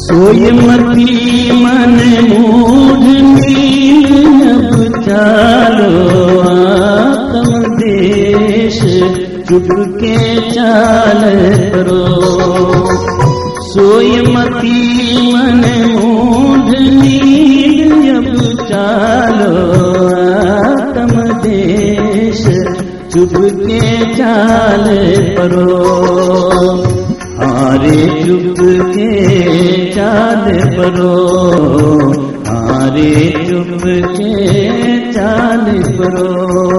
सोई मती मन मूढ़ नील अब चालो आत्म देश चुप के चाल करो। सोई मती मन मूढ़ नील अब चालो आत्म देश चुप के चाल करो। हारे चुप के चाल परो, हारे चुप के चाल परो।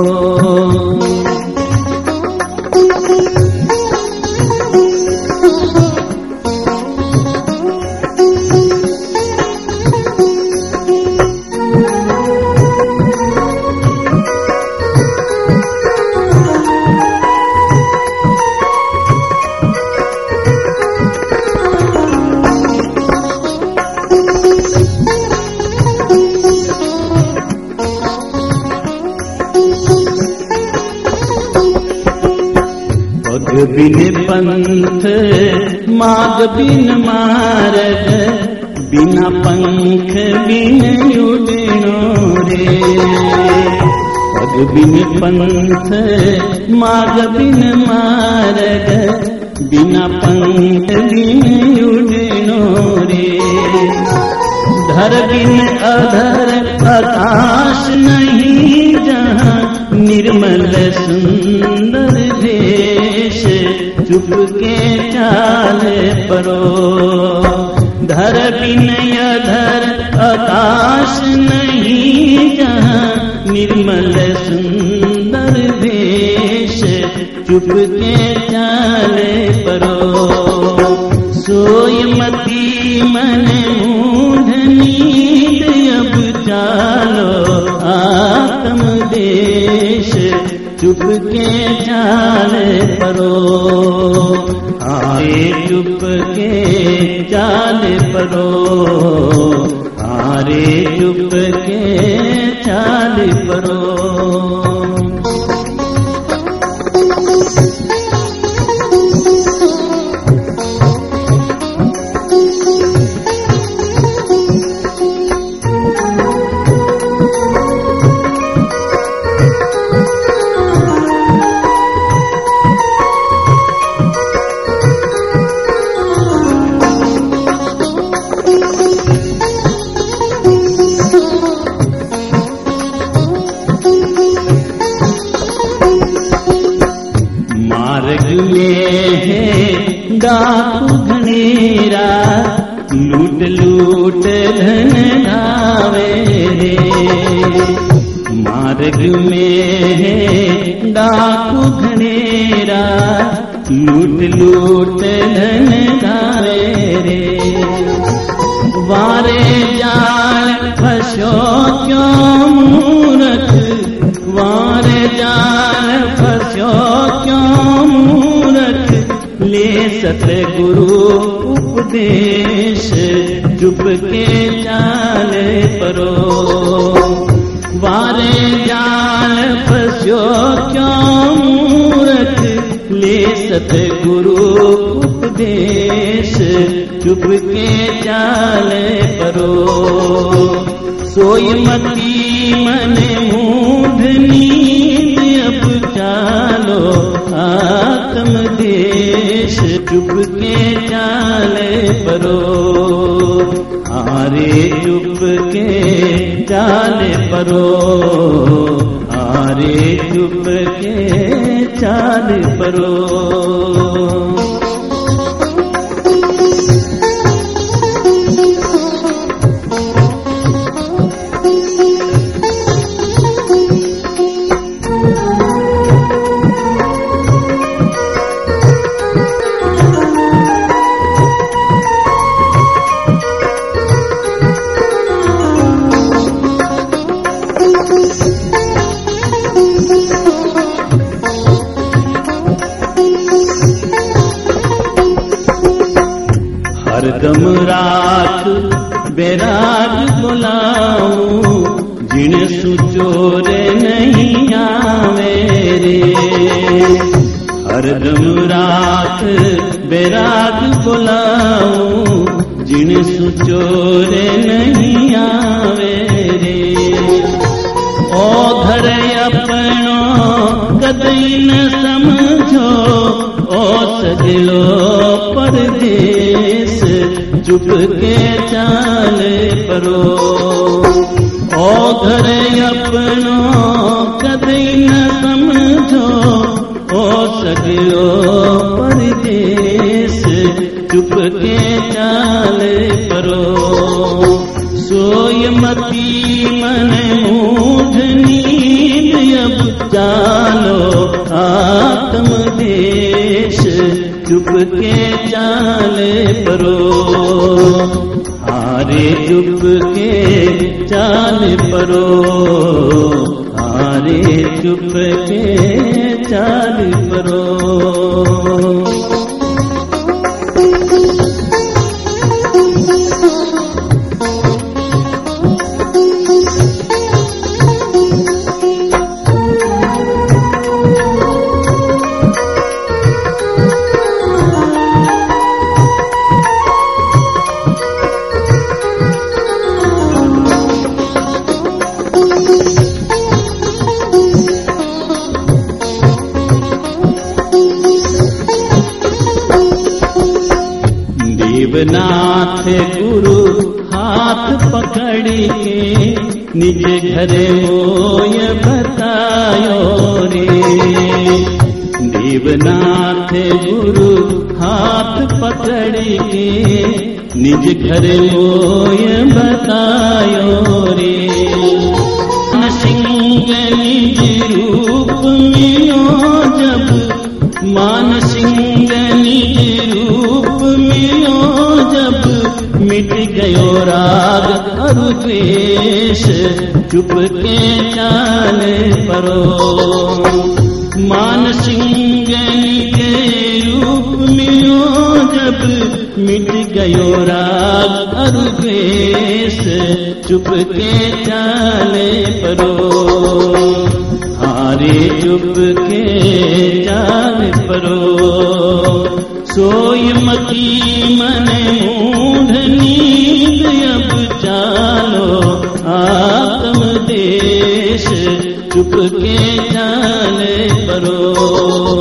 पग बिन पंथ माग बिन मार्ग, बिना पंख बिन उड़नो रे। पग बिन पंथ माग बिन मार्ग, बिना पंख बिन उड़नो रे। धर बिन अधर आकाश नहीं, जहाँ निर्मल सुंदर देश चुप के चाल परो। धर बिन अधर आकाश नहीं, जहाँ निर्मल सुंदर देश चुप के चाल परो। सोई मती मन मूढ़ नींद अब चालो आत्म देश चुप के चाल परो। हारे चुप के चाल परो, हारे चुप के चाल परो। डाकू घनेरा लूट लूट धन ढावे रे। मार्ग में डाकू घनेरा लूट लूट धन ढावे रे। वारे जाल फंसो क्यों मूर्ख, वारे जाल फंसो क्यों मूर्ख। ले सतगुरु उपदेश चुप के चाल परो। वारे जाल फंसो क्यों मूर्ख, ले सतगुरु उपदेश चुप के चाल परो। सोई मती मन मूढ़ नींद अब चालो आत्म देश चुप के चाल परो। हारे चुप के चाल परो, हारे चुप के चाल परो। हरदम राख बैराग बुलाऊं, जिन सुचोर नहीं आवे रे। हरदम राख बैराग बुलाऊं, बिन सुचोरे नहीं आवे रे। ओ घर अपनो कदई न समझो, ओ सजलो परदेस चुप के चाल परो। ओ घर अपनो कदई न समझो, ओ सजलो परदेस चुप के चाल परो। सोय मती मन मूढ़ नींद अब चालो आत्म देश चुप के चाल परो। हारे चुप के चाल परो, हारे चुप के चाल परो। देवनाथ गुरु हाथ पकड़ के निज घरे मोय बतायो रे। देवनाथ गुरु हाथ पकड़ के निज घरे मोय बतायो रे। सिंह निज रूप मिलो जब, मान सिंह निज रूप मिलो जब, मिट गयो राग और द्वेष चुप के चाल परो। मान सिंह के रूप मिलो जब, मिट गयो राग और द्वेष चुप के चाल परो। हारे चुप के चाल परो। सो